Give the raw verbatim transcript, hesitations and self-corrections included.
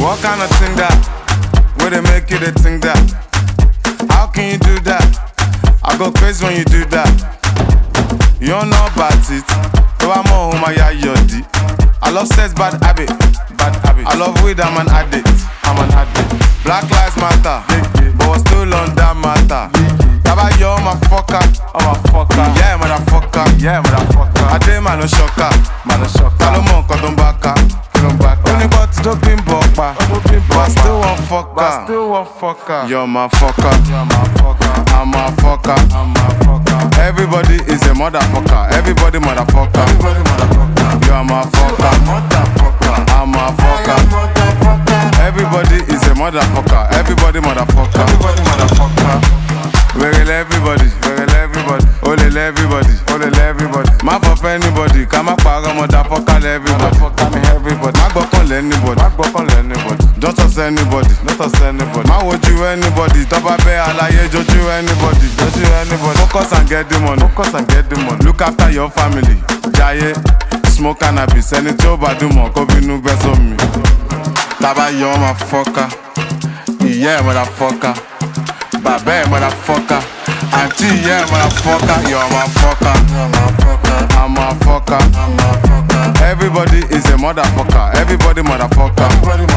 What kind of thing that? Where they make you they think that? How can you do that? I go crazy when you do that. You don't know about it. So I'm on whom I yodi. I love sex, bad habit. Bad habit. I love weed, I'm an addict. I'm an addict. Black lives matter, but we're still on that matter. Taba yo, I'm a fucker. I'm a fucker. Yeah, motherfucker. Yeah, motherfucker. I did man no shocker. Man no shocker. Salomon Kodombaka. Only but to be bokpa. But still one fucker. But still one fucker. You're my fucker. You're my fucker. I'm a fucker. I'm a fucker. Everybody is a motherfucker. Everybody motherfucker. Everybody motherfucker. You're my fucker. Motherfucker. I'm a fucker. Everybody is a motherfucker. Everybody motherfucker. Everybody motherfucker. Where everybody, where everybody, all everybody, all everybody. My for anybody, come up, motherfucker, everybody, motherfucker, everybody. My go call anybody, my go call anybody. Don't trust anybody, don't trust anybody. My would you anybody? Top up a alaye, don't you anybody, don't you anybody. Focus and get the money, focus and get the money. Look after your family, jaye, smoke cannabis, and it's over do more, go be no best on me. Taba yo, motherfucker, yeah, motherfucker. Babe, motherfucker. Auntie, yeah, motherfucker. You're my fucker. I'm a fucker. Everybody is a motherfucker. Everybody motherfucker.